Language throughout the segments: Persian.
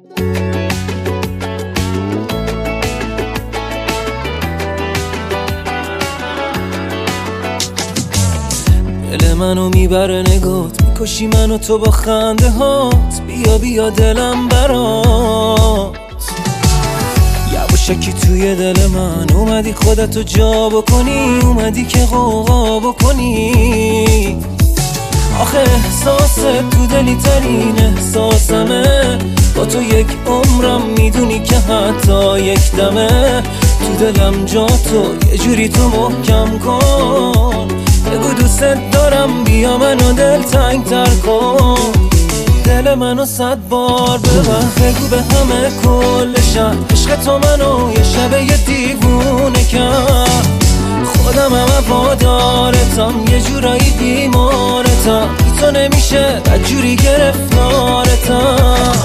دل منو میبره نگات، میکشی منو تو با خنده هات. بیا بیا دلم برات، یواشکی توی دل من اومدی خودتو جا بکنی، اومدی که غوغا بکنی. آخه احساست تو دلی ترین احساسمه، با تو یک عمرم میدونی که حتی یک دمه. تو دلم جا تو یه جوری تو محکم کن، بگو دوست دارم بیا منو دل تنگ تر کن. دل منو 100 بار ببر، بگو به همه کل شب عشق تو منو یه شب یه دیوونه کرد. خودم هم وادارتم، یه جورایی بیمارتم، بی تو نمیشه بدجوری گرفتارتم.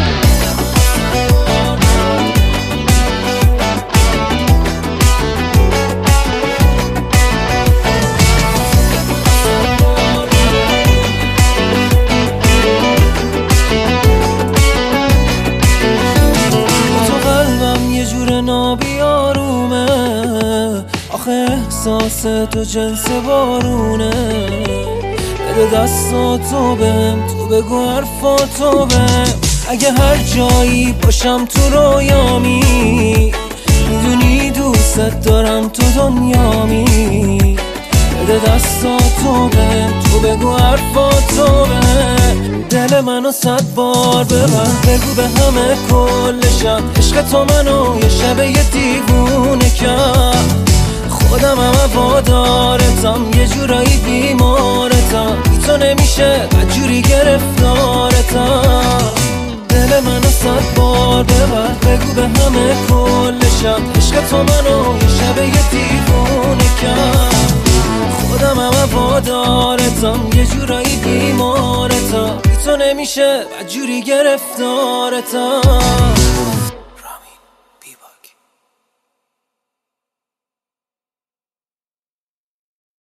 نابیارومه، آخه احساس تو جنس بارونه. بده دستاتو بهم، تو بگو حرفاتو بهم. اگه هر جایی باشم تو رویامی، میدونی دوست دارم تو دنیامی. بده دستاتو بهم، تو بگو حرفاتو بهم. دل منو 100 بار ببر، بگو به همه کل شب عشق تو منو یه شب یه دیوونه کرد. خودم هم وادارتم، یه جورایی بیمارتم، بی تو نمیشه بدجوری گرفتارتم. دل منو 100 بار ببر، بگو به همه کل شب عشق تو منو یه شب یه دیوونه کرد. خودم هم وادارتم، یه جورایی بیمارتم، بی تو نمیشه بدجوری گرفتارتم.